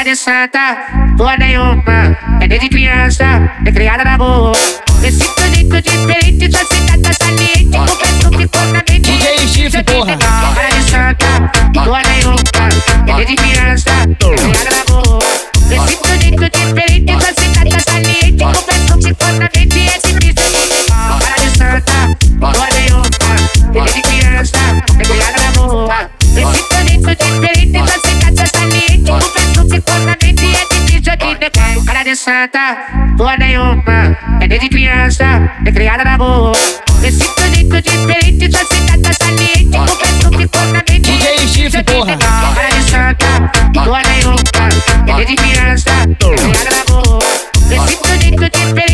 cara de santa, tua nenhuma, é desde criança, é criada na rua. Esse jeito diferente, sua cidade saliente, confesso que ficou na mente. DJ Chifre, porra. Cara de santa, tua nenhuma, é desde criança, é criada na rua. Esse jeito diferente, sua cidade saliente, confesso que ficou na mente. Esse bicho cara de santa, tua nenhuma, é desde criança, é criada na rua. Esse jeito diferente, sua cidade saliente, confesso que ficou na mente. Esse bicho aqui decai. Cara de santa, tua nenhuma, é desde criança, é criada na rua. Esse jeito diferente, sua cidade saliente, confesso que ficou na mente. DJ Chifre, porra. Cara de santa, tua nenhuma, é desde criança, é criada na rua. Esse jeito diferente.